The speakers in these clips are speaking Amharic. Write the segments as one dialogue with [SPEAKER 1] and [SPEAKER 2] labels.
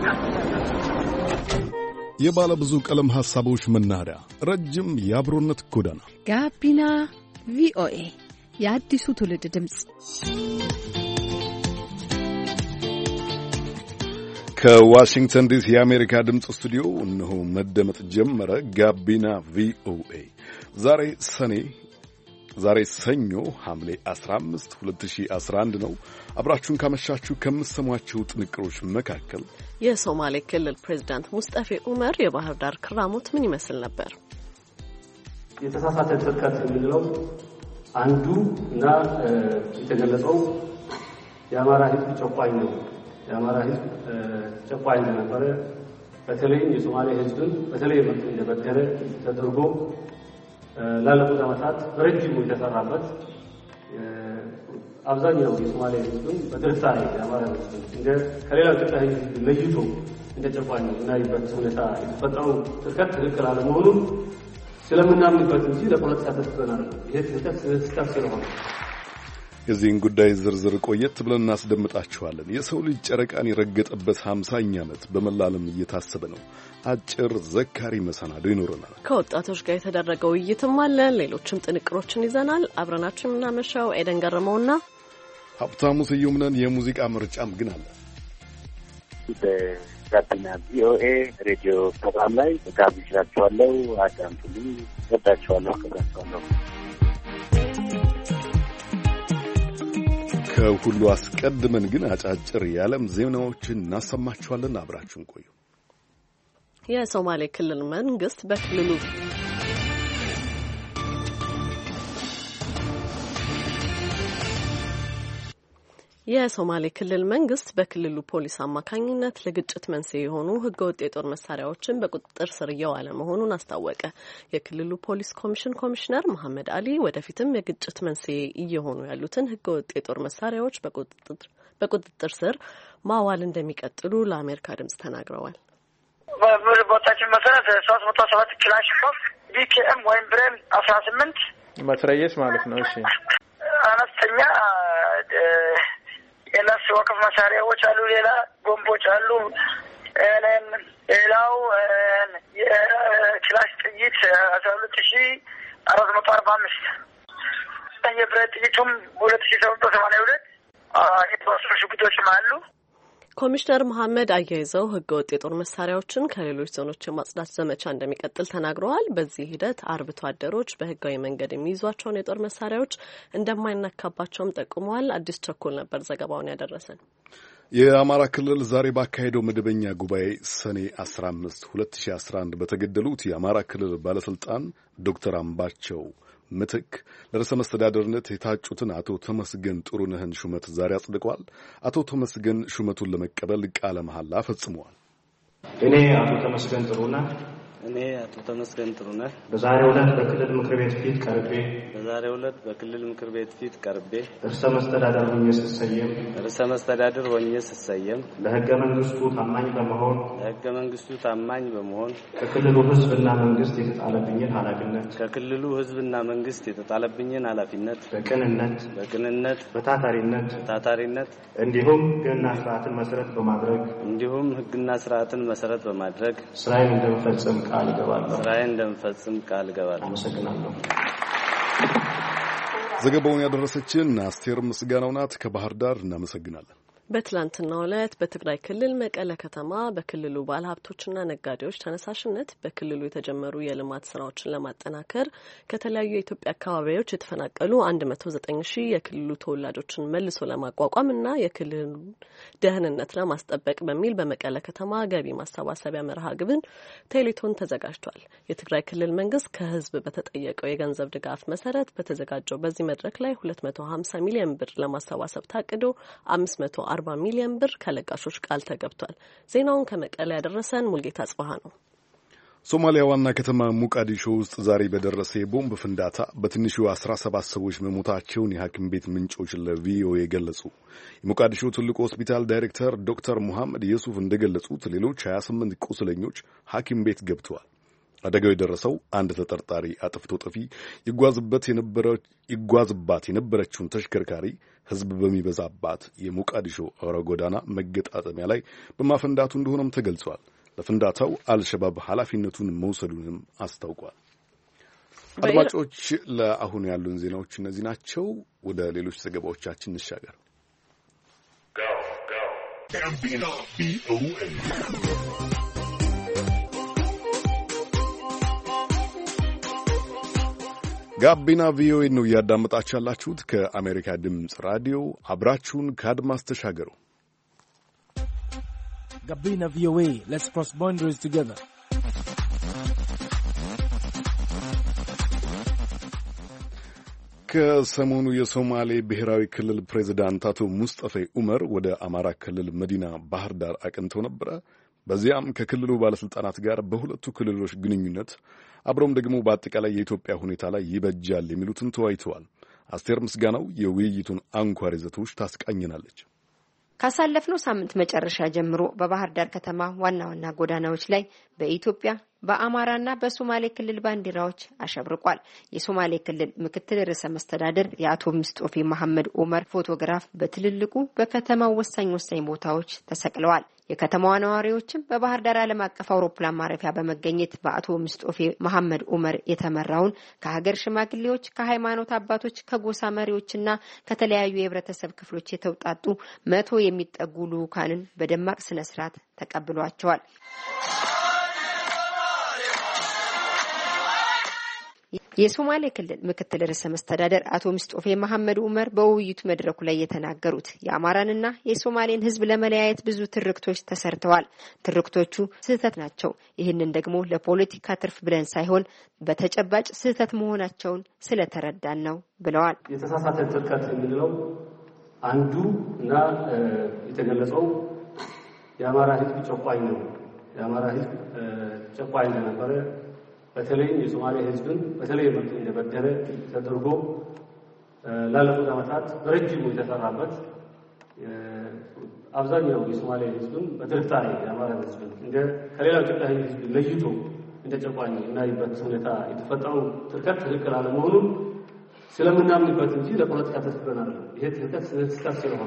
[SPEAKER 1] የባለ ብዙ ቀለም ሐሳቦች መናኸሪያ፣ ረጅም የአብሮነት ጎዳና
[SPEAKER 2] ጋቢና ቪኦኤ የአዲሱ ትውልድ ድምፅ
[SPEAKER 1] ከዋሽንግተን ዲሲ የአሜሪካ ድምፅ ስቱዲዮ እነሆ መደመጥ ጀመረ። ጋቢና ቪኦኤ ዛሬ ሰኞ ሐምሌ 15 2011 ነው። አብራችሁን ካመሻችሁ ከምትሰሟቸው ጥንቅሮች መካከል
[SPEAKER 3] የሶማሌ ክልል ፕሬዝዳንት ሙስጠፌ ዑመር የባህር ዳር ክራሞት ምን ይመስል ነበር?
[SPEAKER 4] የተሳሳተ ጥልቀት የምንለው አንዱ እና የተገለጸው የአማራ ሕዝብ ጨቋኝ ነው። የአማራ ሕዝብ ጨቋኝ ነበረ። በተለይም የሶማሌ ሕዝብን በተለይ መልኩ እንደበደለ ተደርጎ ላለፉት ዓመታት በረጅሙ የተሰራበት አብዛኛው የሶማሌ ሕዝብን በጥርጣሬ የአማራ ሕዝብ እንደ ከሌላው ኢትዮጵያ ሕዝብ ለይቶ እንደ ጨቋኝ እናይበት ሁኔታ የተፈጠረው ጥልቀት ትክክል አለመሆኑን ስለምናምንበት እንጂ ለፖለቲካ ተስበናል። ይሄ ጥልቀት ስህተት ስለሆነ
[SPEAKER 1] የዚህን ጉዳይ ዝርዝር ቆየት ብለን እናስደምጣችኋለን። የሰው ልጅ ጨረቃን የረገጠበት 50ኛ ዓመት በመላ ዓለም እየታሰበ ነው። አጭር ዘካሪ መሰናዶ ይኖረናል።
[SPEAKER 3] ከወጣቶች ጋር የተደረገው ውይይትም አለ። ሌሎችም ጥንቅሮችን ይዘናል። አብረናችሁ የምናመሻው ኤደን ገረመውና
[SPEAKER 1] ሀብታሙ ስዩም ነን። የሙዚቃ ምርጫም ግን አለ።
[SPEAKER 5] በጋቢና ቪኦኤ ሬዲዮ ፕሮግራም ላይ ጋብዣችኋለሁ። አዳምጡልኝ። ወዳችኋለሁ። ከጋብቻለሁ።
[SPEAKER 1] ከሁሉ አስቀድመን ግን አጫጭር የዓለም ዜናዎችን እናሰማችኋለን። አብራችሁን ቆዩ።
[SPEAKER 3] የሶማሌ ክልል መንግስት በክልሉ ፖሊስ አማካኝነት ለግጭት መንስኤ የሆኑ ህገወጥ የጦር መሳሪያዎችን በቁጥጥር ስር እየዋለ መሆኑን አስታወቀ። የክልሉ ፖሊስ ኮሚሽን ኮሚሽነር መሐመድ አሊ ወደፊትም የግጭት መንስኤ እየሆኑ ያሉትን ህገወጥ የጦር መሳሪያዎች በቁጥጥር ስር ማዋል እንደሚቀጥሉ ለአሜሪካ ድምጽ ተናግረዋል።
[SPEAKER 6] ቦታችን መሰረት 307 ክላሽንኮቭ ቢኬኤም ወይም ብሬን 18
[SPEAKER 7] መትረየስ ማለት ነው። እሺ
[SPEAKER 6] አነስተኛ የነፍስ ወከፍ መሳሪያዎች አሉ። ሌላ ቦምቦች አሉ። ሌላው የክላሽ ጥይት 12445 የብረት ጥይቱም 2782 የተወሰኑ ሽጉጦችም አሉ።
[SPEAKER 3] ኮሚሽነር መሐመድ አያይዘው ህገወጥ የጦር መሳሪያዎችን ከሌሎች ዞኖች የማጽዳት ዘመቻ እንደሚቀጥል ተናግረዋል። በዚህ ሂደት አርብቶ አደሮች በህጋዊ መንገድ የሚይዟቸውን የጦር መሳሪያዎች እንደማይነካባቸውም ጠቁመዋል። አዲስ ቸኮል ነበር ዘገባውን ያደረሰን።
[SPEAKER 1] የአማራ ክልል ዛሬ ባካሄደው መደበኛ ጉባኤ ሰኔ 15 2011 በተገደሉት የአማራ ክልል ባለስልጣን ዶክተር አምባቸው ምትክ ለርዕሰ መስተዳድርነት የታጩትን አቶ ተመስገን ጥሩነህን ሹመት ዛሬ አጽድቀዋል። አቶ ተመስገን ሹመቱን ለመቀበል ቃለ መሐላ ፈጽመዋል።
[SPEAKER 4] እኔ አቶ ተመስገን ጥሩነህ በዛሬው ዕለት በክልል ምክር ቤት ፊት ቀርቤ ርዕሰ መስተዳድር ሆኜ ስሰየም ለሕገ መንግስቱ ታማኝ በመሆን ከክልሉ ሕዝብና መንግስት የተጣለብኝን ኃላፊነት በቅንነት በታታሪነት እንዲሁም ሕግና ስርዓትን መሰረት በማድረግ ስራዬን እንደምፈጽም ቃል እገባለሁ። አመሰግናለሁ።
[SPEAKER 1] ዘገባውን ያደረሰችን አስቴር ምስጋናው ናት። ከባህር ዳር እናመሰግናለን።
[SPEAKER 3] በትላንትናው ዕለት በትግራይ ክልል መቀለ ከተማ በክልሉ ባለሀብቶችና ነጋዴዎች ተነሳሽነት በክልሉ የተጀመሩ የልማት ስራዎችን ለማጠናከር ከተለያዩ የኢትዮጵያ አካባቢዎች የተፈናቀሉ 109,000 የክልሉ ተወላጆችን መልሶ ለማቋቋም እና የክልሉን ደህንነት ለማስጠበቅ በሚል በመቀለ ከተማ ገቢ ማሰባሰቢያ መርሃ ግብር ቴሌቶን ተዘጋጅቷል። የትግራይ ክልል መንግስት ከህዝብ በተጠየቀው የገንዘብ ድጋፍ መሰረት በተዘጋጀው በዚህ መድረክ ላይ 250 ሚሊዮን ብር ለማሰባሰብ ታቅዶ 540 ሚሊዮን ብር ከለጋሾች ቃል ተገብቷል። ዜናውን ከመቀለ ያደረሰን ሙልጌታ ጽባህ ነው።
[SPEAKER 1] ሶማሊያ ዋና ከተማ ሞቃዲሾ ውስጥ ዛሬ በደረሰ የቦምብ ፍንዳታ በትንሹ 17 ሰዎች መሞታቸውን የሐኪም ቤት ምንጮች ለቪኦኤ ገለጹ። የሞቃዲሾ ትልቁ ሆስፒታል ዳይሬክተር ዶክተር ሙሐመድ የሱፍ እንደገለጹት ሌሎች 28 ቁስለኞች ሐኪም ቤት ገብተዋል። አደጋው የደረሰው አንድ ተጠርጣሪ አጥፍቶ ጠፊ ይጓዝባት የነበረችውን ተሽከርካሪ ሕዝብ በሚበዛባት የሞቃዲሾ አውራ ጎዳና መገጣጠሚያ ላይ በማፈንዳቱ እንደሆነም ተገልጿል። ለፍንዳታው አልሸባብ ኃላፊነቱን መውሰዱንም አስታውቋል። አድማጮች፣ ለአሁኑ ያሉን ዜናዎች እነዚህ ናቸው። ወደ ሌሎች ዘገባዎቻችን እንሻገር። ጋቢና ቪኦኤ ነው እያዳመጣችሁ ያላችሁት። ከአሜሪካ ድምፅ ራዲዮ አብራችሁን ከአድማስ ተሻገሩ።
[SPEAKER 8] ጋቢና ቪኦኤ ሌትስ ክሮስ ቦንደሪስ ቱጌዘር።
[SPEAKER 1] ከሰሞኑ የሶማሌ ብሔራዊ ክልል ፕሬዚዳንት አቶ ሙስጠፌ ኡመር ወደ አማራ ክልል መዲና ባህር ዳር አቅንተው ነበረ። በዚያም ከክልሉ ባለስልጣናት ጋር በሁለቱ ክልሎች ግንኙነት አብረውም ደግሞ በአጠቃላይ የኢትዮጵያ ሁኔታ ላይ ይበጃል የሚሉትን ተወያይተዋል። አስቴር ምስጋናው የውይይቱን አንኳር ይዘቶች ታስቃኝናለች።
[SPEAKER 9] ካሳለፍነው ሳምንት መጨረሻ ጀምሮ በባህር ዳር ከተማ ዋና ዋና ጎዳናዎች ላይ በኢትዮጵያ በአማራና በሶማሌ ክልል ባንዲራዎች አሸብርቋል። የሶማሌ ክልል ምክትል ርዕሰ መስተዳድር የአቶ ሙስጠፌ መሐመድ ኡመር ፎቶግራፍ በትልልቁ በከተማው ወሳኝ ቦታዎች ተሰቅለዋል። የከተማዋ ነዋሪዎችም በባህር ዳር ዓለም አቀፍ አውሮፕላን ማረፊያ በመገኘት በአቶ ሙስጠፌ መሐመድ ኡመር የተመራውን ከሀገር ሽማግሌዎች፣ ከሃይማኖት አባቶች፣ ከጎሳ መሪዎችና ከተለያዩ የህብረተሰብ ክፍሎች የተውጣጡ 100 የሚጠጉ ልኡካንን በደማቅ ስነ ስርዓት ተቀብሏቸዋል። የሶማሌ ክልል ምክትል ርዕሰ መስተዳደር አቶ ሙስጠፌ መሐመድ ኡመር በውይይቱ መድረኩ ላይ የተናገሩት የአማራንና የሶማሌን ህዝብ ለመለያየት ብዙ ትርክቶች ተሰርተዋል። ትርክቶቹ ስህተት ናቸው። ይህንን ደግሞ ለፖለቲካ ትርፍ ብለን ሳይሆን በተጨባጭ ስህተት መሆናቸውን ስለተረዳን ነው ብለዋል።
[SPEAKER 4] የተሳሳተ ትርክት የምንለው አንዱ እና የተገለጸው የአማራ ህዝብ ጨቋኝ ነው፣ የአማራ ህዝብ ጨቋኝ ነበረ፣ በተለይ የሶማሌ ህዝብን በተለይ መልኩ እንደበደለ ተደርጎ ላለፉት ዓመታት በረጅሙ የተሰራበት አብዛኛው የሶማሌ ህዝብን በጥርጣሬ የአማራ ህዝብን እንደ ከሌላው ኢትዮጵያ ህዝብ ለይቶ እንደ ጨቋኝ እናይበት ሁኔታ የተፈጠረው ትርክት ትክክል አለመሆኑን ስለምናምንበት እንጂ ለፖለቲካ ተስበናል። ይሄ ትርክት ስህተት ስለሆነ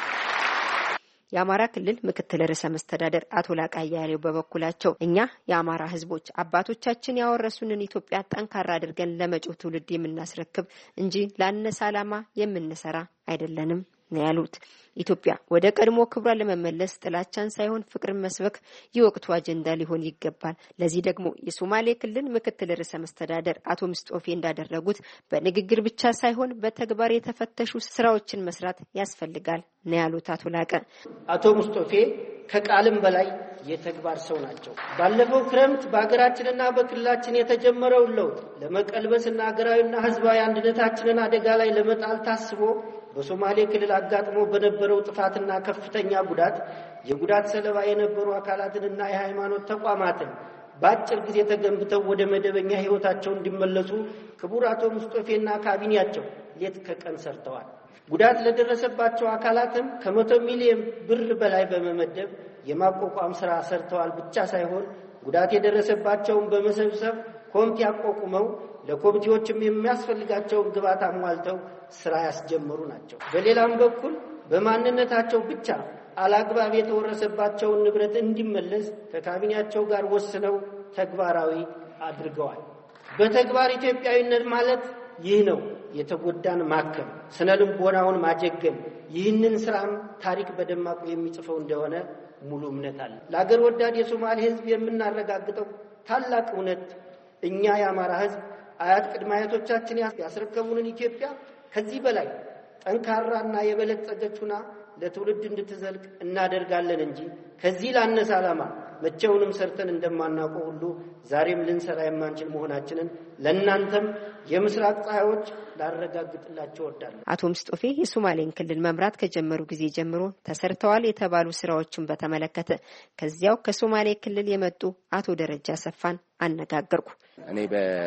[SPEAKER 9] የአማራ ክልል ምክትል ርዕሰ መስተዳደር አቶ ላቃ አያሌው በበኩላቸው እኛ የአማራ ህዝቦች አባቶቻችን ያወረሱንን ኢትዮጵያ ጠንካራ አድርገን ለመጪው ትውልድ የምናስረክብ እንጂ ላነሰ ዓላማ የምንሰራ አይደለንም ነው ያሉት። ኢትዮጵያ ወደ ቀድሞ ክብሯ ለመመለስ ጥላቻን ሳይሆን ፍቅርን መስበክ የወቅቱ አጀንዳ ሊሆን ይገባል። ለዚህ ደግሞ የሶማሌ ክልል ምክትል ርዕሰ መስተዳደር አቶ ሙስጠፌ እንዳደረጉት በንግግር ብቻ ሳይሆን በተግባር የተፈተሹ ስራዎችን መስራት ያስፈልጋል ነው ያሉት አቶ ላቀ።
[SPEAKER 10] አቶ ሙስጠፌ ከቃልም በላይ የተግባር ሰው ናቸው። ባለፈው ክረምት በአገራችንና በክልላችን የተጀመረውን ለውጥ ለመቀልበስና ሀገራዊና ህዝባዊ አንድነታችንን አደጋ ላይ ለመጣል ታስቦ በሶማሌ ክልል አጋጥሞ በነበረው ጥፋትና ከፍተኛ ጉዳት የጉዳት ሰለባ የነበሩ አካላትንና የሃይማኖት ተቋማትን በአጭር ጊዜ ተገንብተው ወደ መደበኛ ህይወታቸው እንዲመለሱ ክቡር አቶ ሙስጠፌና ካቢኔያቸው ሌት ከቀን ሰርተዋል። ጉዳት ለደረሰባቸው አካላትም ከ100 ሚሊዮን ብር በላይ በመመደብ የማቋቋም ስራ ሰርተዋል ብቻ ሳይሆን ጉዳት የደረሰባቸውን በመሰብሰብ ኮሚቴ አቋቁመው ለኮሚቴዎችም የሚያስፈልጋቸውን ግብዓት አሟልተው ስራ ያስጀመሩ ናቸው። በሌላም በኩል በማንነታቸው ብቻ አላግባብ የተወረሰባቸውን ንብረት እንዲመለስ ከካቢኔያቸው ጋር ወስነው ተግባራዊ አድርገዋል። በተግባር ኢትዮጵያዊነት ማለት ይህ ነው። የተጎዳን ማከም፣ ስነ ልቦናውን ማጀገን። ይህንን ስራም ታሪክ በደማቁ የሚጽፈው እንደሆነ ሙሉ እምነት አለ። ለአገር ወዳድ የሶማሌ ህዝብ የምናረጋግጠው ታላቅ እውነት እኛ የአማራ ህዝብ አያት ቅድመ አያቶቻችን ያስረከቡንን ኢትዮጵያ ከዚህ በላይ ጠንካራና የበለጸገች ሆና ለትውልድ እንድትዘልቅ እናደርጋለን እንጂ ከዚህ ላነሰ ዓላማ መቼውንም ሰርተን እንደማናውቀው ሁሉ ዛሬም ልንሰራ የማንችል መሆናችንን ለእናንተም የምስራቅ ፀሐዮች ላረጋግጥላችሁ እወዳለሁ።
[SPEAKER 9] አቶ ሙስጠፌ የሶማሌን ክልል መምራት ከጀመሩ ጊዜ ጀምሮ ተሰርተዋል የተባሉ ስራዎችን በተመለከተ ከዚያው ከሶማሌ ክልል የመጡ አቶ ደረጃ ሰፋን አነጋገርኩ።
[SPEAKER 11] እኔ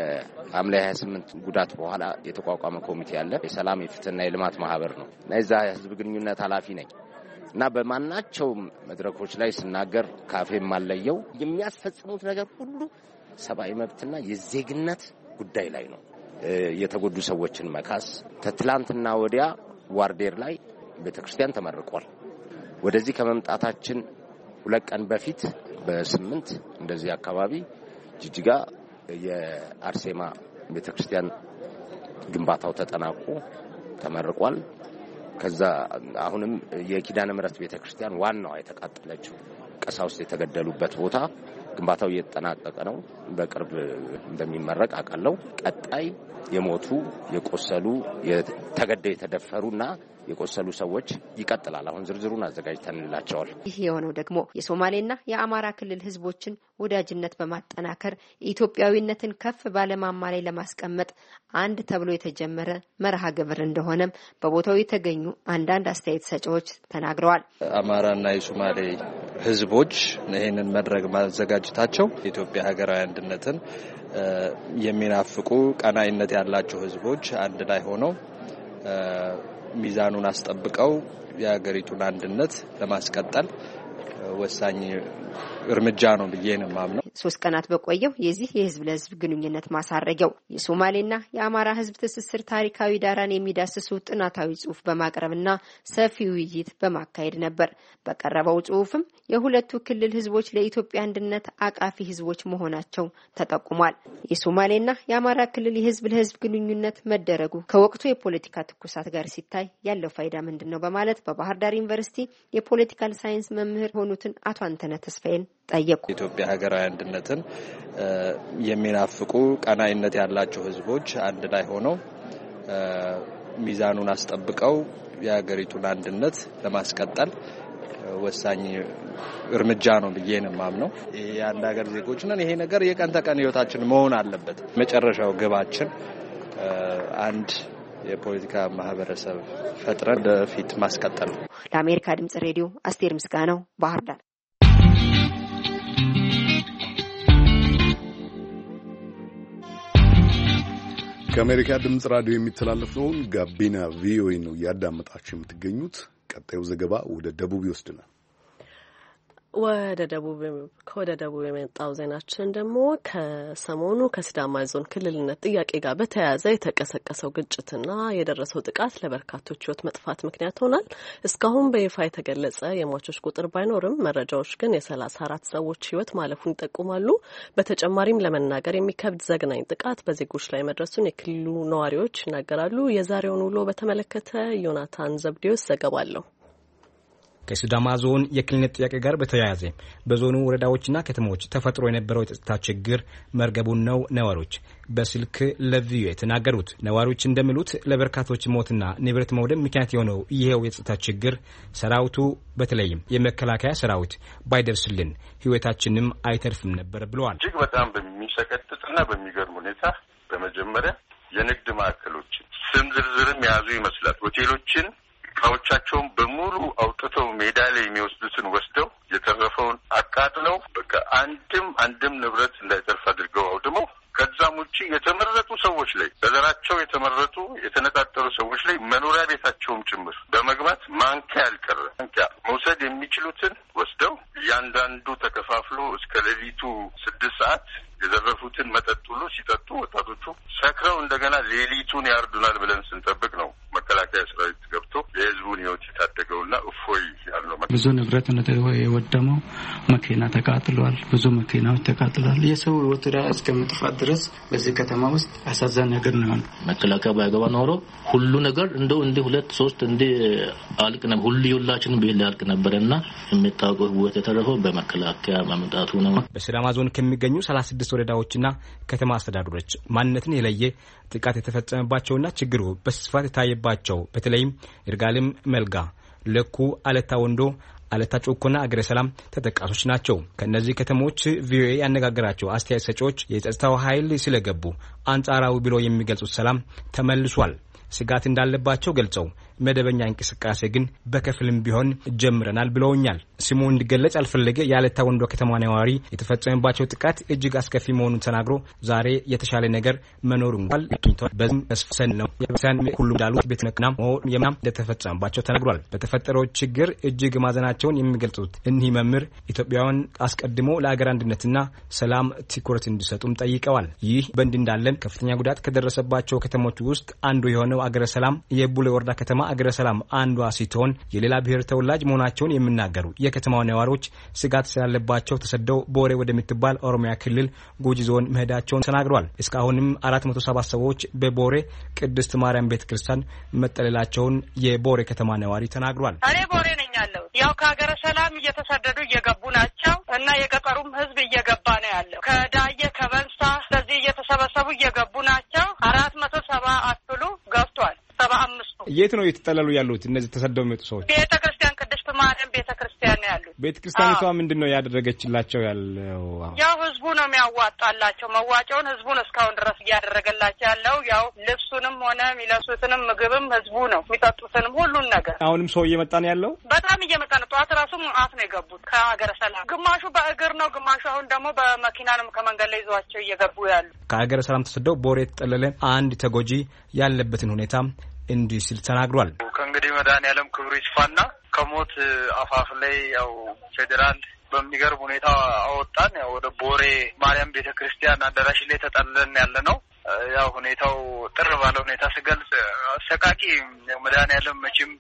[SPEAKER 11] በሐምሌ 28 ጉዳት በኋላ የተቋቋመ ኮሚቴ አለ። የሰላም የፍትህና የልማት ማህበር ነው። ለዛ የህዝብ ግንኙነት ኃላፊ ነኝ እና በማናቸው መድረኮች ላይ ስናገር ካፌ ማለየው የሚያስፈጽሙት ነገር ሁሉ ሰብአዊ መብትና የዜግነት ጉዳይ ላይ ነው። የተጎዱ ሰዎችን መካስ ከትላንትና ወዲያ ዋርዴር ላይ ቤተክርስቲያን ተመርቋል። ወደዚህ ከመምጣታችን 2 ቀን በፊት በ8 እንደዚህ አካባቢ ጅጅጋ የአርሴማ ቤተክርስቲያን ግንባታው ተጠናቆ ተመርቋል። ከዛ አሁንም የኪዳነ ምሕረት ቤተክርስቲያን ዋናው የተቃጠለችው ቀሳውስት የተገደሉበት ቦታ ግንባታው እየተጠናቀቀ ነው። በቅርብ እንደሚመረቅ አውቃለሁ። ቀጣይ የሞቱ የቆሰሉ የተገደሉ የተደፈሩና የቆሰሉ ሰዎች ይቀጥላል። አሁን ዝርዝሩን አዘጋጅተንላቸዋል።
[SPEAKER 9] ይህ የሆነው ደግሞ የሶማሌና የአማራ ክልል ህዝቦችን ወዳጅነት በማጠናከር ኢትዮጵያዊነትን ከፍ ባለማማ ላይ ለማስቀመጥ አንድ ተብሎ የተጀመረ መርሃ ግብር እንደሆነም በቦታው የተገኙ አንዳንድ አስተያየት ሰጪዎች ተናግረዋል።
[SPEAKER 12] አማራና የሶማሌ ህዝቦች ይህንን መድረክ ማዘጋጀታቸው የኢትዮጵያ ሀገራዊ አንድነትን የሚናፍቁ ቀናኢነት ያላቸው ህዝቦች አንድ ላይ ሆነው ሚዛኑን አስጠብቀው የሀገሪቱን አንድነት ለማስቀጠል ወሳኝ እርምጃ ነው ብዬ ነው ማምነው።
[SPEAKER 9] 3 ቀናት በቆየው የዚህ የህዝብ ለህዝብ ግንኙነት ማሳረጊያው የሶማሌና የአማራ ህዝብ ትስስር ታሪካዊ ዳራን የሚዳስሱ ጥናታዊ ጽሑፍ በማቅረብና ሰፊ ውይይት በማካሄድ ነበር። በቀረበው ጽሑፍም የሁለቱ ክልል ህዝቦች ለኢትዮጵያ አንድነት አቃፊ ህዝቦች መሆናቸው ተጠቁሟል። የሶማሌና የአማራ ክልል የህዝብ ለህዝብ ግንኙነት መደረጉ ከወቅቱ የፖለቲካ ትኩሳት ጋር ሲታይ ያለው ፋይዳ ምንድነው በማለት በባህር ዳር ዩኒቨርሲቲ የፖለቲካል ሳይንስ መምህር ሆኑትን አቶ አንተነህ ተስፋዬን ጠየቁ።
[SPEAKER 12] ኢትዮጵያ ሀገራዊ አንድነትን የሚናፍቁ ቀናኢነት ያላቸው ህዝቦች አንድ ላይ ሆነው ሚዛኑን አስጠብቀው የሀገሪቱን አንድነት ለማስቀጠል ወሳኝ እርምጃ ነው ብዬ ነው ማምነው። የአንድ ሀገር ዜጎች ነን። ይሄ ነገር የቀን ተቀን ህይወታችን መሆን አለበት። መጨረሻው ግባችን አንድ የፖለቲካ ማህበረሰብ ፈጥረን ወደፊት ማስቀጠል ነው።
[SPEAKER 9] ለአሜሪካ ድምጽ ሬዲዮ አስቴር ምስጋናው ባህር ዳር።
[SPEAKER 1] ከአሜሪካ ድምጽ ራዲዮ የሚተላለፈውን ጋቢና ቪኦኤ ነው እያዳመጣችሁ የምትገኙት። ቀጣዩ ዘገባ ወደ ደቡብ ይወስድናል።
[SPEAKER 3] ወደ ደቡብ የመጣው ዜናችን ደግሞ ከሰሞኑ ከሲዳማ ዞን ክልልነት ጥያቄ ጋር በተያያዘ የተቀሰቀሰው ግጭትና የደረሰው ጥቃት ለበርካቶች ሕይወት መጥፋት ምክንያት ሆኗል። እስካሁን በይፋ የተገለጸ የሟቾች ቁጥር ባይኖርም መረጃዎች ግን የ34 ሰዎች ሕይወት ማለፉን ይጠቁማሉ። በተጨማሪም ለመናገር የሚከብድ ዘግናኝ ጥቃት በዜጎች ላይ መድረሱን የክልሉ ነዋሪዎች ይናገራሉ። የዛሬውን ውሎ በተመለከተ ዮናታን ዘብዴዎስ ዘገባ አለው።
[SPEAKER 13] ከሲዳማ ዞን የክልልነት ጥያቄ ጋር በተያያዘ በዞኑ ወረዳዎችና ከተሞች ተፈጥሮ የነበረው የጸጥታ ችግር መርገቡን ነው ነዋሪዎች በስልክ ለቪኦኤ የተናገሩት። ነዋሪዎች እንደሚሉት ለበርካቶች ሞትና ንብረት መውደም ምክንያት የሆነው ይሄው የጸጥታ ችግር ሰራዊቱ በተለይም የመከላከያ ሰራዊት ባይደርስልን ህይወታችንም አይተርፍም ነበር ብለዋል።
[SPEAKER 14] እጅግ በጣም በሚሰቀጥጥና በሚገርም ሁኔታ በመጀመሪያ የንግድ ማዕከሎችን ስም ዝርዝርም የያዙ ይመስላል ሆቴሎችን እቃዎቻቸውን በሙሉ አውጥተው ሜዳ ላይ የሚወስዱትን ወስደው የተረፈውን አቃጥለው በቃ አንድም ንብረት እንዳይተርፍ አድርገው አውድመው ከዛም ውጪ የተመረጡ ሰዎች ላይ በዘራቸው የተመረጡ የተነጣጠሩ ሰዎች ላይ መኖሪያ ቤታቸውም ጭምር በመግባት ማንኪያ ያልቀረ ማንኪያ መውሰድ የሚችሉትን ወስደው እያንዳንዱ ተከፋፍሎ እስከ ሌሊቱ 6 ሰዓት የዘረፉትን መጠጥ ሁሉ ሲጠጡ ወጣቶቹ ሰክረው እንደገና ሌሊቱን ያርዱናል ብለን ስንጠብቅ ነው መከላከያ ሰራዊት ገብቶ የህዝቡን ህይወት የታደገውና እፎይ ያለው።
[SPEAKER 15] ብዙ ንብረት የወደመው መኪና ተቃጥሏል። ብዙ መኪናዎች ተቃጥሏል። የሰው ህይወት እስከሚጠፋ ድረስ በዚህ ከተማ ውስጥ አሳዛኝ ነገር ነው።
[SPEAKER 16] መከላከያ ባይገባ ኖሮ ሁሉ ነገር እንደ 2-3 እንደ አልቅ ነበር። ሁላችንም ቤት ያልቅ ነበርና የሚታወቀው ህይወት የተረፈው በመከላከያ መምጣቱ ነው።
[SPEAKER 13] በሲዳማ ዞን ከሚገኙ 36 ወረዳዎችና ከተማ አስተዳደሮች ማንነትን የለየ ጥቃት የተፈጸመባቸውና ችግሩ በስፋት የታየባቸው በተለይም ይርጋለም፣ መልጋ፣ ለኩ፣ አለታ ወንዶ፣ አለታ ጮኮና አገረ ሰላም ተጠቃሾች ናቸው። ከነዚህ ከተሞች ቪኦኤ ያነጋገራቸው አስተያየት ሰጪዎች የጸጥታው ኃይል ስለገቡ አንጻራዊ ብሎ የሚገልጹት ሰላም ተመልሷል። ስጋት እንዳለባቸው ገልጸው መደበኛ እንቅስቃሴ ግን በከፍልም ቢሆን ጀምረናል ብለውኛል። ስሙ እንዲገለጽ ያልፈለገ ያለታ ወንዶ ከተማ ነዋሪ የተፈጸመባቸው ጥቃት እጅግ አስከፊ መሆኑን ተናግሮ ዛሬ የተሻለ ነገር መኖሩን ቃል በዝም ተስፈን ነው የበሳን ሁሉ ዳሉት ቤትነክና የማም እንደተፈጸመባቸው ተናግሯል። በተፈጠረው ችግር እጅግ ማዘናቸውን የሚገልጹት እኚህ መምህር ኢትዮጵያውያን አስቀድሞ ለአገር አንድነትና ሰላም ትኩረት እንዲሰጡም ጠይቀዋል። ይህ በእንዲህ እንዳለን ከፍተኛ ጉዳት ከደረሰባቸው ከተሞች ውስጥ አንዱ የሆነው አገረ ሰላም የቡሌ ወረዳ ከተማ አገረ ሰላም አንዷ ሲሆን የሌላ ብሔር ተወላጅ መሆናቸውን የሚናገሩ የከተማው ነዋሪዎች ስጋት ስላለባቸው ተሰደው ቦሬ ወደምትባል ኦሮሚያ ክልል ጉጂ ዞን መሄዳቸውን ተናግረዋል። እስካሁንም 407 ሰዎች በቦሬ ቅድስት ማርያም ቤተክርስቲያን መጠለላቸውን የቦሬ ከተማ ነዋሪ ተናግሯል።
[SPEAKER 17] እኔ ቦሬ ነኝ ያለው ያው ከአገረ ሰላም እየተሰደዱ እየገቡ ናቸው እና የገጠሩም ህዝብ እየገባ ነው ያለው ከዳየ ከበንሳ ስለዚህ እየተሰበሰቡ እየገቡ ናቸው። 470 አክሉ ገብቷል። 75
[SPEAKER 13] የት ነው የተጠለሉ ያሉት እነዚህ ተሰደው የሚወጡ ሰዎች?
[SPEAKER 17] ቤተክርስቲያን ቅድስት ማርያም ቤተክርስቲያን ነው ያሉት።
[SPEAKER 13] ቤተክርስቲያኒቷ ምንድነው ያደረገችላቸው ያለው?
[SPEAKER 17] ያው ህዝቡ ነው የሚያዋጣላቸው። መዋጮውን ህዝቡ ነው እስካሁን ድረስ እያደረገላቸው ያለው። ያው ልብሱንም ሆነ የሚለብሱትንም ምግብም ህዝቡ ነው የሚጠጡትንም ሁሉን ነገር።
[SPEAKER 13] አሁንም ሰው እየመጣ ነው ያለው።
[SPEAKER 17] በጣም እየመጣ ነው። ጠዋት ራሱ መዓት ነው የገቡት ከአገረ ሰላም። ግማሹ በእግር ነው፣ ግማሹ አሁን ደግሞ በመኪና ነው ከመንገድ ላይ ይዟቸው እየገቡ ያሉ።
[SPEAKER 13] ከአገረ ሰላም ተሰደው ቦሬ የተጠለለ አንድ ተጎጂ ያለበትን ሁኔታ እንዲህ ሲል ተናግሯል።
[SPEAKER 18] ከእንግዲህ መድኃኒዓለም ክብሩ ይስፋና ከሞት አፋፍ ላይ ያው ፌዴራል በሚገርም ሁኔታ አወጣን። ያው ወደ ቦሬ ማርያም ቤተክርስቲያን አዳራሽ ላይ ተጠልለን ያለ ነው። ያው ሁኔታው ጥር ባለ ሁኔታ ሲገልጽ አሰቃቂ መድኃኒዓለም መቼም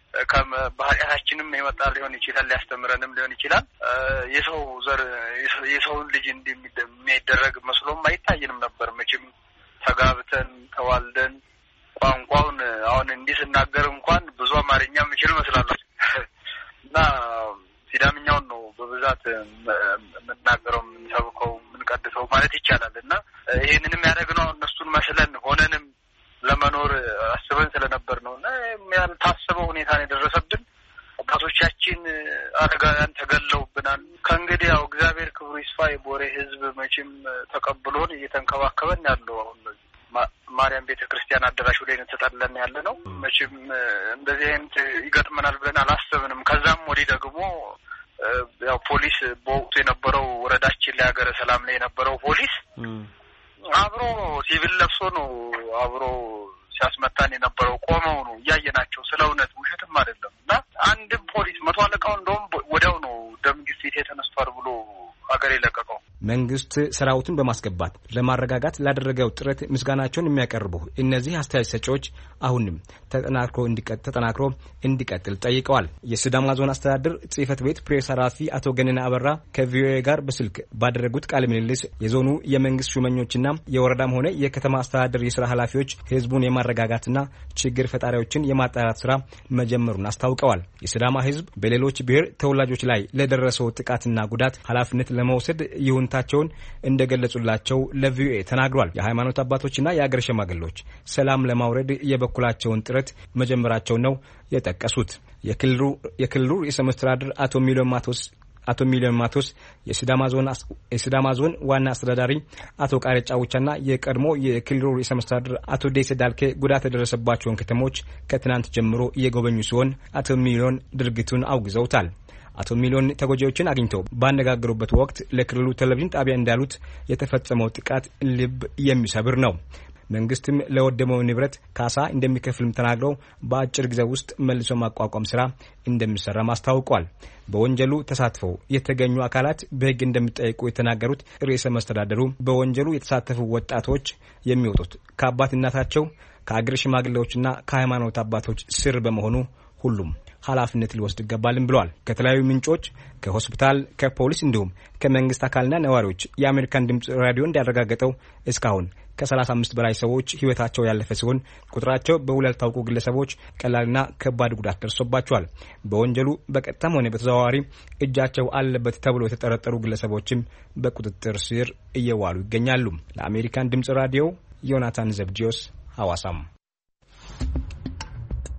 [SPEAKER 18] ከባህሪያችንም የመጣ ሊሆን ይችላል፣ ሊያስተምረንም ሊሆን ይችላል። የሰው ዘር የሰውን ልጅ እንደሚደረግ መስሎም አይታየንም ነበር። መቼም ተጋብተን ተዋልደን ቋንቋውን አሁን እንዲህ ስናገር እንኳን ብዙ አማርኛ የምችል መስላለሁ እና ሲዳምኛውን ነው በብዛት የምናገረው፣ የምንሰብከው፣ የምንቀድሰው ማለት ይቻላል። እና ይሄንንም ያደረግነው እነሱን መስለን ሆነንም ለመኖር አስበን ስለነበር ነው። እና ያልታሰበው ሁኔታ ነው የደረሰብን። አባቶቻችን አረጋውያን ተገለውብናል። ከእንግዲህ ያው እግዚአብሔር ክብሩ ይስፋ የቦሬ ህዝብ መቼም ተቀብሎን እየተንከባከበን ያለው አሁን ማርያም ቤተክርስቲያን አዳራሽ ላይ ተጠልለን ያለ ነው። መቼም እንደዚህ አይነት ይገጥመናል ብለን አላሰብንም። ከዛም ወዲህ ደግሞ ያው ፖሊስ በወቅቱ የነበረው ወረዳችን ላይ ሀገረ ሰላም ላይ የነበረው ፖሊስ አብሮ ሲቪል ለብሶ ነው አብሮ ሲያስመታን የነበረው። ቆመው ነው እያየናቸው፣ ስለ እውነት ውሸትም አይደለም። እና አንድም ፖሊስ 100 አለቃው እንደውም ወዲያው ነው ደም ግፊት የተነስቷል ብሎ ሀገር የለቀቀው።
[SPEAKER 13] መንግስት ሰራዊቱን በማስገባት ለማረጋጋት ላደረገው ጥረት ምስጋናቸውን የሚያቀርቡ እነዚህ አስተያየት ሰጪዎች አሁንም ተጠናክሮ እንዲቀጥል ጠይቀዋል። የሲዳማ ዞን አስተዳደር ጽሕፈት ቤት ፕሬስ ኃላፊ አቶ ገነና አበራ ከቪኦኤ ጋር በስልክ ባደረጉት ቃለ ምልልስ የዞኑ የመንግስት ሹመኞችና የወረዳም ሆነ የከተማ አስተዳደር የስራ ኃላፊዎች ህዝቡን የማረጋጋትና ችግር ፈጣሪዎችን የማጣራት ስራ መጀመሩን አስታውቀዋል። የሲዳማ ህዝብ በሌሎች ብሔር ተወላጆች ላይ ለደረሰው ጥቃትና ጉዳት ኃላፊነት ለመውሰድ ይሁንታቸውን እንደገለጹላቸው ለቪኦኤ ተናግሯል። የሃይማኖት አባቶችና የአገር ሽማግሌዎች ሰላም ለማውረድ የበኩላቸውን ጥረት መጀመራቸው ነው የጠቀሱት። የክልሉ ርዕሰ መስተዳድር አቶ ሚሊዮን ማቶስ የሲዳማ ዞን ዋና አስተዳዳሪ አቶ ቃሬጫ ውቻና የቀድሞ የክልሉ ርዕሰ መስተዳድር አቶ ዴሴ ዳልኬ ጉዳት የደረሰባቸውን ከተሞች ከትናንት ጀምሮ እየጎበኙ ሲሆን አቶ ሚሊዮን ድርጊቱን አውግዘውታል። አቶ ሚሊዮን ተጎጂዎችን አግኝተው ባነጋገሩበት ወቅት ለክልሉ ቴሌቪዥን ጣቢያ እንዳሉት የተፈጸመው ጥቃት ልብ የሚሰብር ነው። መንግስትም ለወደመው ንብረት ካሳ እንደሚከፍልም ተናግረው በአጭር ጊዜ ውስጥ መልሶ ማቋቋም ስራ እንደሚሰራ አስታውቋል። በወንጀሉ ተሳትፈው የተገኙ አካላት በሕግ እንደሚጠየቁ የተናገሩት ርዕሰ መስተዳደሩ በወንጀሉ የተሳተፉ ወጣቶች የሚወጡት ከአባት እናታቸው ከአገር ሽማግሌዎችና ከሃይማኖት አባቶች ስር በመሆኑ ሁሉም ኃላፊነት ሊወስድ ይገባልም ብለዋል። ከተለያዩ ምንጮች ከሆስፒታል፣ ከፖሊስ እንዲሁም ከመንግስት አካልና ነዋሪዎች የአሜሪካን ድምጽ ራዲዮ እንዳረጋገጠው እስካሁን ከ35 በላይ ሰዎች ህይወታቸው ያለፈ ሲሆን ቁጥራቸው በውል ያልታወቁ ግለሰቦች ቀላልና ከባድ ጉዳት ደርሶባቸዋል። በወንጀሉ በቀጥታም ሆነ በተዘዋዋሪ እጃቸው አለበት ተብሎ የተጠረጠሩ ግለሰቦችም በቁጥጥር ስር እየዋሉ ይገኛሉ። ለአሜሪካን ድምጽ ራዲዮ ዮናታን ዘብዲዮስ ሐዋሳም።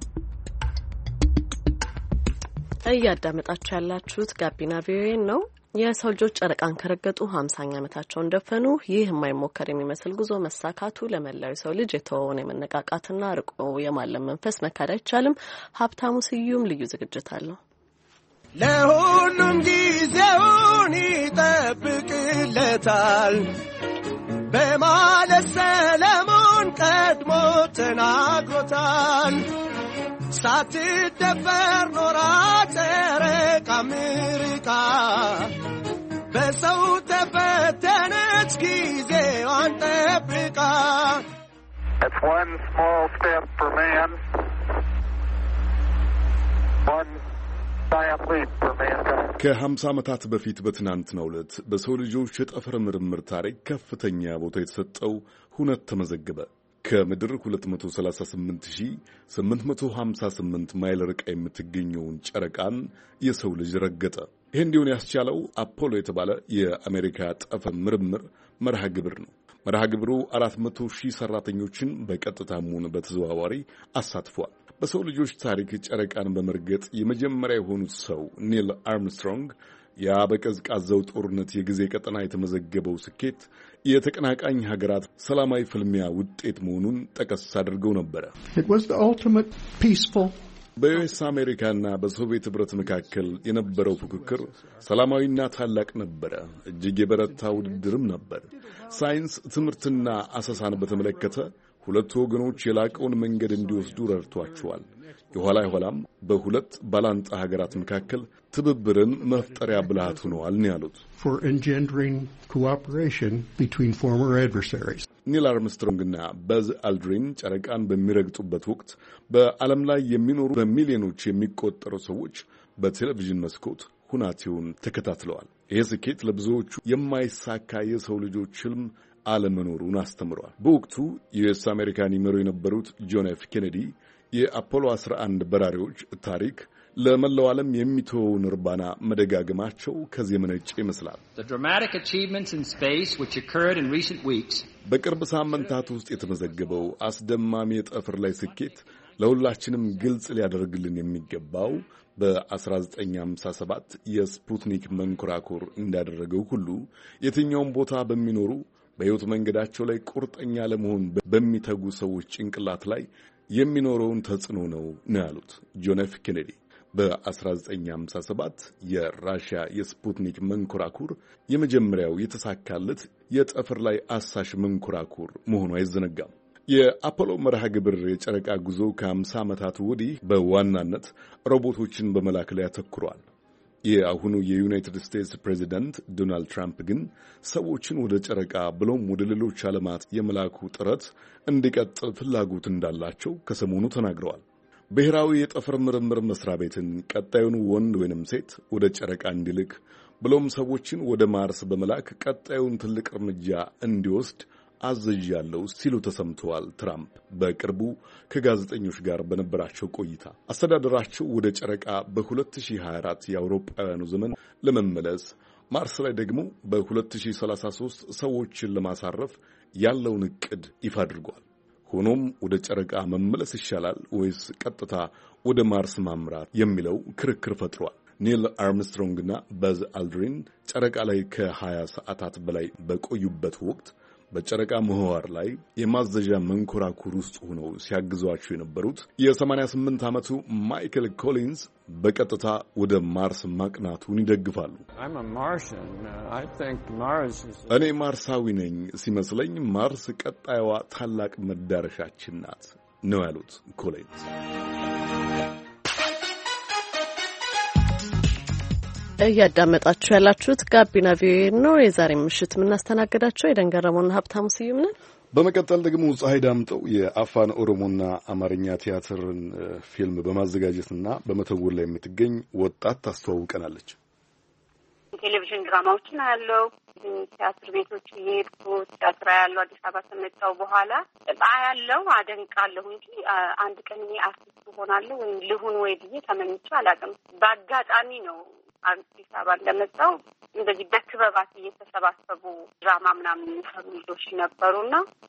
[SPEAKER 3] እያዳመጣችሁ ያላችሁት ጋቢና ቪኦኤ ነው። የሰው ልጆች ጨረቃን ከረገጡ 50ኛ ዓመታቸውን ደፈኑ። ይህ የማይሞከር የሚመስል ጉዞ መሳካቱ ለመላው ሰው ልጅ የተወውን የመነቃቃትና ርቆ የማለም መንፈስ መካድ አይቻልም። ሀብታሙ ስዩም ልዩ ዝግጅት አለው።
[SPEAKER 19] ለሁሉም ጊዜውን ይጠብቅለታል በማለት ሰለሞን ቀድሞ ተናግሮታል። ሳትደፈር ኖራ ጨረቃ ምርቃ በሰው ተፈተነች ጊዜዋን ጠብቃ።
[SPEAKER 20] It's one small step for man, one giant leap for mankind.
[SPEAKER 1] ከ50 ዓመታት በፊት በትናንትናው ዕለት በሰው ልጆች የጠፈር ምርምር ታሪክ ከፍተኛ ቦታ የተሰጠው ሁነት ተመዘገበ። ከምድር 238858 ማይል ርቃ የምትገኘውን ጨረቃን የሰው ልጅ ረገጠ። ይህ እንዲሆን ያስቻለው አፖሎ የተባለ የአሜሪካ ጠፈር ምርምር መርሃ ግብር ነው። መርሃ ግብሩ 400,000 ሰራተኞችን በቀጥታም ሆነ በተዘዋዋሪ አሳትፏል። በሰው ልጆች ታሪክ ጨረቃን በመርገጥ የመጀመሪያ የሆኑት ሰው ኒል አርምስትሮንግ ያ በቀዝቃዛው ጦርነት የጊዜ ቀጠና የተመዘገበው ስኬት የተቀናቃኝ ሀገራት ሰላማዊ ፍልሚያ ውጤት መሆኑን ጠቀስ አድርገው ነበር። በዩኤስ አሜሪካና በሶቪየት ህብረት መካከል የነበረው ፉክክር ሰላማዊና ታላቅ ነበረ። እጅግ የበረታ ውድድርም ነበር። ሳይንስ ትምህርትና አሰሳን በተመለከተ ሁለቱ ወገኖች የላቀውን መንገድ እንዲወስዱ ረድቷቸዋል። የኋላም በሁለት ባላንጣ ሀገራት መካከል ትብብርን መፍጠሪያ ብልሃት ሆነዋል ነው ያሉት። ኒል አርምስትሮንግና በዝ አልድሪን ጨረቃን በሚረግጡበት ወቅት በዓለም ላይ የሚኖሩ በሚሊዮኖች የሚቆጠሩ ሰዎች በቴሌቪዥን መስኮት ሁናቴውን ተከታትለዋል። ይህ ስኬት ለብዙዎቹ የማይሳካ የሰው ልጆች ህልም አለመኖሩን አስተምረዋል። በወቅቱ ዩኤስ አሜሪካን ይመሩ የነበሩት ጆን ኤፍ ኬኔዲ የአፖሎ 11 በራሪዎች ታሪክ ለመላው ዓለም የሚተወውን እርባና መደጋገማቸው ከዚህ የመነጨ ይመስላል። በቅርብ ሳምንታት ውስጥ የተመዘገበው አስደማሚ የጠፈር ላይ ስኬት ለሁላችንም ግልጽ ሊያደርግልን የሚገባው በ1957 የስፑትኒክ መንኮራኩር እንዳደረገው ሁሉ የትኛውም ቦታ በሚኖሩ በሕይወት መንገዳቸው ላይ ቁርጠኛ ለመሆን በሚተጉ ሰዎች ጭንቅላት ላይ የሚኖረውን ተጽዕኖ ነው ያሉት ጆን ኤፍ ኬኔዲ። በ1957 የራሽያ የስፑትኒክ መንኮራኩር የመጀመሪያው የተሳካለት የጠፈር ላይ አሳሽ መንኮራኩር መሆኑ አይዘነጋም። የአፖሎ መርሃ ግብር የጨረቃ ጉዞ ከ50 ዓመታት ወዲህ በዋናነት ሮቦቶችን በመላክ ላይ አተኩሯል። የአሁኑ የዩናይትድ ስቴትስ ፕሬዚዳንት ዶናልድ ትራምፕ ግን ሰዎችን ወደ ጨረቃ ብሎም ወደ ሌሎች ዓለማት የመላኩ ጥረት እንዲቀጥል ፍላጎት እንዳላቸው ከሰሞኑ ተናግረዋል። ብሔራዊ የጠፈር ምርምር መስሪያ ቤትን ቀጣዩን ወንድ ወይንም ሴት ወደ ጨረቃ እንዲልክ ብሎም ሰዎችን ወደ ማርስ በመላክ ቀጣዩን ትልቅ እርምጃ እንዲወስድ አዝዣለሁ ሲሉ ተሰምተዋል። ትራምፕ በቅርቡ ከጋዜጠኞች ጋር በነበራቸው ቆይታ አስተዳደራቸው ወደ ጨረቃ በ2024 የአውሮፓውያኑ ዘመን ለመመለስ ማርስ ላይ ደግሞ በ2033 ሰዎችን ለማሳረፍ ያለውን ዕቅድ ይፋ አድርጓል። ሆኖም ወደ ጨረቃ መመለስ ይሻላል ወይስ ቀጥታ ወደ ማርስ ማምራት የሚለው ክርክር ፈጥሯል። ኒል አርምስትሮንግና በዝ አልድሪን ጨረቃ ላይ ከ20 ሰዓታት በላይ በቆዩበት ወቅት በጨረቃ ምህዋር ላይ የማዘዣ መንኮራኩር ውስጥ ሆነው ሲያግዟቸው የነበሩት የ88 ዓመቱ ማይክል ኮሊንስ በቀጥታ ወደ ማርስ ማቅናቱን ይደግፋሉ። እኔ ማርሳዊ ነኝ፣ ሲመስለኝ ማርስ ቀጣዩዋ ታላቅ መዳረሻችን ናት ነው ያሉት ኮሊንስ።
[SPEAKER 3] እያዳመጣችሁ ያላችሁት ጋቢና ቪኦኤ ነው። የዛሬ ምሽት የምናስተናግዳቸው የደንገረሞና ሀብታሙ ስዩም ነን።
[SPEAKER 1] በመቀጠል ደግሞ ፀሐይ ዳምጠው የአፋን ኦሮሞና አማርኛ ቲያትርን ፊልም በማዘጋጀትና በመተወን ላይ የምትገኝ ወጣት ታስተዋውቀናለች።
[SPEAKER 21] ቴሌቪዥን ድራማዎችን ያለው ቲያትር ቤቶች እየሄድኩ ቲያትር ያለው አዲስ አበባ ከመጣሁ በኋላ ያለው አደንቃለሁ እንጂ አንድ ቀን እኔ አርቲስት ሆናለሁ ወይም ልሁን ወይ ብዬ ተመኝቼ አላውቅም። በአጋጣሚ ነው አዲስ አበባ እንደመጣሁ እንደዚህ በክበባት እየተሰባሰቡ ድራማ ምናምን የሚሰሩ ልጆች ነበሩና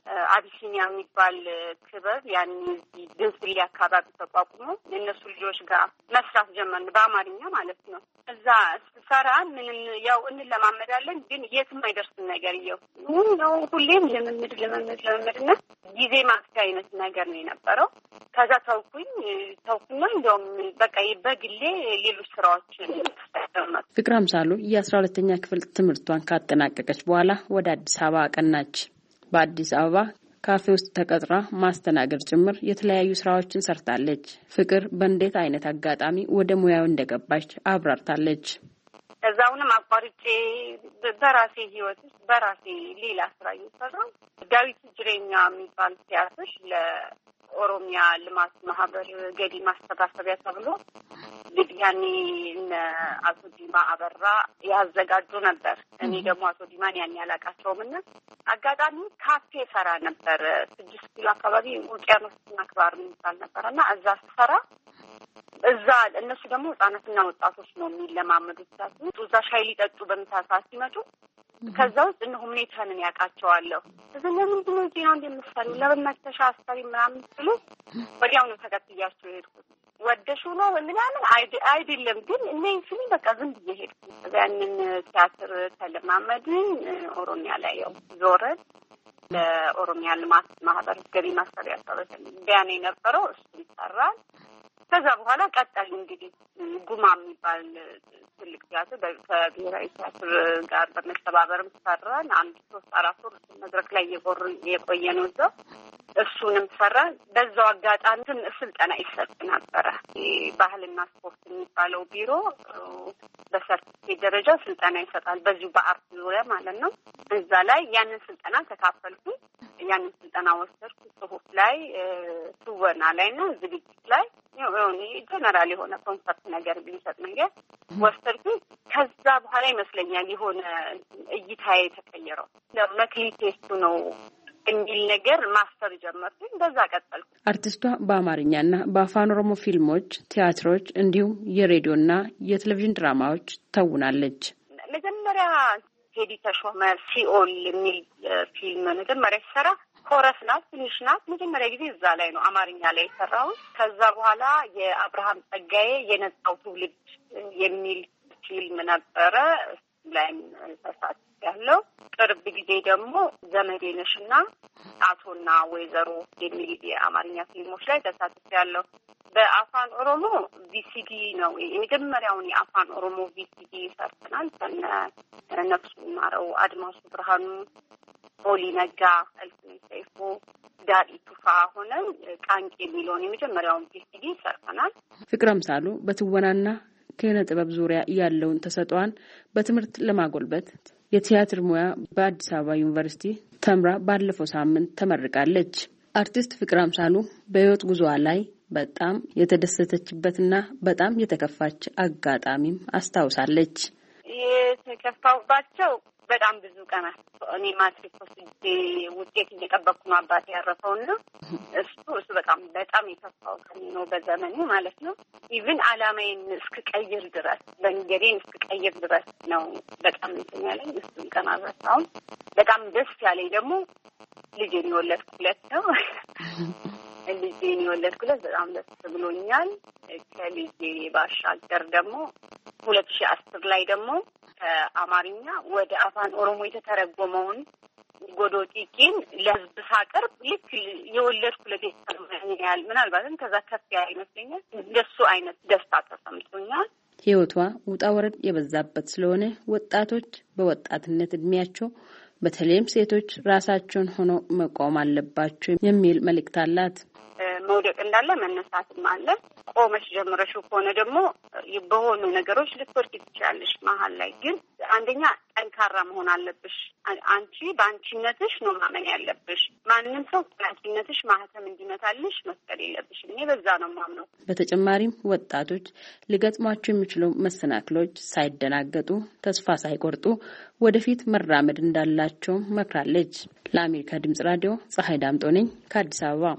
[SPEAKER 21] አቢሲኒያ የሚባል ክበብ ያን ድንስሊ አካባቢ ተቋቁሞ እነሱ ልጆች ጋር መስራት ጀመርን በአማርኛ ማለት ነው። እዛ ስሰራ ምንም ያው እንለማመዳለን ግን የትም አይደርስም ነገር ነው ሁሌም ልምምድና ጊዜ ማጥፊያ አይነት ነገር ነው የነበረው። ከዛ ተውኩና እንደውም በቃ በግሌ ሌሎች ስራዎችን
[SPEAKER 2] ፍቅር አምሳሉ የ12ኛ ክፍል ትምህርቷን ካጠናቀቀች በኋላ ወደ አዲስ አበባ አቀናች። በአዲስ አበባ ካፌ ውስጥ ተቀጥራ ማስተናገድ ጭምር የተለያዩ ስራዎችን ሰርታለች። ፍቅር በእንዴት አይነት አጋጣሚ ወደ ሙያው እንደገባች አብራርታለች።
[SPEAKER 21] ከዛውንም አቋርጬ በራሴ ህይወት በራሴ ሌላ ስራ እየሰራሁ ዳዊት ጅሬኛ የሚባል ቲያትር ለኦሮሚያ ልማት ማህበር ገቢ ማስተባሰቢያ ተብሎ ልጅያኔ አቶ ዲማ አበራ ያዘጋጁ ነበር። እኔ ደግሞ አቶ ዲማን ያን ያላቃቸውምና አጋጣሚ ካፌ ሰራ ነበር 6 ኪሎ አካባቢ ውቅያኖስና ክባር የሚባል ነበርና እዛ ሰራ እዛ እነሱ ደግሞ ህጻናትና ወጣቶች ነው የሚለማመዱት። እዛ ሻይ ሊጠጡ በምሳሳ ሲመጡ ከዛው እነሆ ሁኔታንን ያቃቸዋለሁ። እዚህ ለምንድን ነው እዚህ ነው እንደምትሰሪው ለበመተሻ አስተሪ ምናምን ሲሉ ወዲያው ነው ተከትያቸው ሄድኩት። ወደሹ ነው ምናምን አይደለም ግን እኔ ስሚ በቃ ዝም ብዬ ሄድኩ። ያንን ቲያትር ተለማመድን። ኦሮሚያ ላይ ያው ዞረን ለኦሮሚያ ልማት ማህበር ገቢ ማስተባበሪያ ተበተን ቢያኔ ነበረው እሱ ይሰራል። ከዛ በኋላ ቀጣይ እንግዲህ ጉማ የሚባል ትልቅ ቲያትር ከብሔራዊ ቲያትር ጋር በመተባበርም ሰራን። 3-4 ወር መድረክ ላይ የቆየ ነው እዛው እሱንም ሰራን። በዛው አጋጣሚ ስልጠና ይሰጥ ነበረ። ባህልና ስፖርት የሚባለው ቢሮ በሰርቲፊኬት ደረጃ ስልጠና ይሰጣል በዚሁ በአርት ዙሪያ ማለት ነው። እዛ ላይ ያንን ስልጠና ተካፈልኩ። ያንን ስልጠና ወሰድኩ። ጽሁፍ ላይ ትወና ላይ እና ዝግጅት ላይ የሆነ ጀነራል የሆነ ኮንሰፕት ነገር ቢሰጥ ነገር ወሰድኩ። ከዛ በኋላ ይመስለኛል የሆነ እይታዬ የተቀየረው ለመክሊቴስቱ ነው እንዲል ነገር ማስተር ጀመርኩኝ። በዛ ቀጠልኩ። አርቲስቷ በአማርኛና በአፋን ኦሮሞ ፊልሞች፣ ቲያትሮች እንዲሁም የሬዲዮና የቴሌቪዥን ድራማዎች ተውናለች። መጀመሪያ ቴዲ ተሾመ ሲኦል የሚል ፊልም መጀመሪያ ሲሰራ ኮረስ ናት፣ ትንሽ ናት። መጀመሪያ ጊዜ እዛ ላይ ነው አማርኛ ላይ የሰራው። ከዛ በኋላ የአብርሃም ጸጋዬ የነጻው ትውልድ የሚል ፊልም ነበረ ላይም ተሳትፍ ያለው። ቅርብ ጊዜ ደግሞ ዘመዴነሽና አቶና ወይዘሮ የሚል የአማርኛ ፊልሞች ላይ ተሳትፍ ያለው። በአፋን ኦሮሞ ቪሲዲ ነው የመጀመሪያውን የአፋን ኦሮሞ ቪሲዲ ሰርተናል። ነፍሱ ማረው አድማሱ ብርሃኑ፣ ኦሊ ነጋ፣ እልፍኝ ሰይፉ፣ ዳዲ ቱፋ ሆነን ቃንቄ የሚለውን የመጀመሪያውን ቪሲዲ ሰርተናል። ፍቅር አምሳሉ በትወናና ከነ ጥበብ ዙሪያ ያለውን ተሰጥኦን በትምህርት ለማጎልበት የቲያትር ሙያ በአዲስ አበባ ዩኒቨርሲቲ ተምራ ባለፈው ሳምንት ተመርቃለች። አርቲስት ፍቅር አምሳሉ በህይወት ጉዞዋ ላይ በጣም የተደሰተችበትና በጣም የተከፋች አጋጣሚም አስታውሳለች። የተከፋውባቸው በጣም ብዙ ቀናት እኔ ማትሪክ ወስጄ ውጤት እየጠበቅኩ ነው አባቴ ያረፈውና እሱ በጣም የከፋው ቀን ነው በዘመኔ ማለት ነው። ኢቭን አላማዬን እስክቀይር ድረስ መንገዴን እስክቀይር ድረስ ነው በጣም እንትን ያለኝ። እሱን ቀን አልረሳውም። በጣም ደስ ያለኝ ደግሞ ልጄን የወለድኩለት ነው። ልጄን የወለድኩለት በጣም ደስ ብሎኛል። ከልጄ ባሻገር ደግሞ 2010 ላይ ደግሞ ከአማርኛ ወደ አፋን ኦሮሞ የተተረጎመውን ጎዶጢቂን ለህዝብ ሳቀርብ ልክ የወለድኩለት ያህል ምናልባትም ከዛ ከፍ ያለ ይመስለኛል። እንደሱ አይነት ደስታ ተሰምቶኛል። ህይወቷ ውጣ ወረድ የበዛበት ስለሆነ ወጣቶች በወጣትነት እድሜያቸው በተለይም ሴቶች ራሳቸውን ሆነው መቆም አለባቸው የሚል መልእክት አላት። መውደቅ እንዳለ መነሳትም አለ። ቆመሽ ጀምረሽው ከሆነ ደግሞ በሆኑ ነገሮች ልትወርቂ ትችላለሽ። መሀል ላይ ግን አንደኛ ጠንካራ መሆን አለብሽ። አንቺ በአንቺነትሽ ነው ማመን ያለብሽ። ማንም ሰው በአንቺነትሽ ማህተም እንዲመታልሽ መፍቀድ የለብሽ። እኔ በዛ ነው ማምነው። በተጨማሪም ወጣቶች ሊገጥሟቸው የሚችሉ መሰናክሎች ሳይደናገጡ፣ ተስፋ ሳይቆርጡ ወደፊት መራመድ እንዳላቸው መክራለች። ለአሜሪካ ድምጽ ራዲዮ ፀሐይ ዳምጦ ነኝ ከአዲስ አበባ።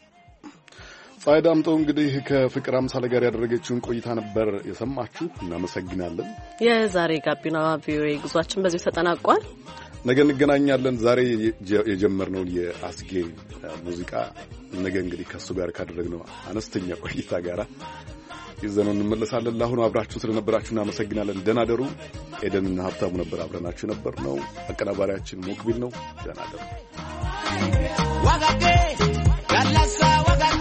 [SPEAKER 1] ፀሐይ ዳምጦ እንግዲህ ከፍቅር አምሳሌ ጋር ያደረገችውን ቆይታ ነበር የሰማችሁ። እናመሰግናለን።
[SPEAKER 3] የዛሬ ጋቢና ቪኦኤ ጉዟችን በዚህ ተጠናቋል።
[SPEAKER 1] ነገ እንገናኛለን። ዛሬ የጀመርነውን የአስጌ ሙዚቃ ነገ እንግዲህ ከሱ ጋር ካደረግነው አነስተኛ ቆይታ ጋር ይዘነው እንመለሳለን። ለአሁኑ አብራችሁ ስለነበራችሁ እናመሰግናለን። ደህና ደሩ። ኤደንና ሀብታሙ ነበር አብረናችሁ ነበር ነው። አቀናባሪያችን ሞክቢል ነው። ደህና ደሩ። ዋጋጌ ጋላሳ ዋጋጌ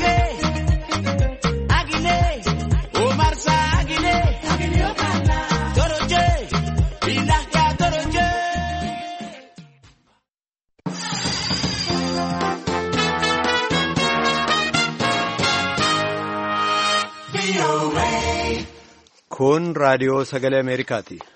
[SPEAKER 1] አጊሌ ኦማርሳ አጊሌ አጊሌ ኦካላ ቶሮጄ ቢላካ ቶሮጄ
[SPEAKER 5] Kun raadiyoo sagalee Ameerikaati.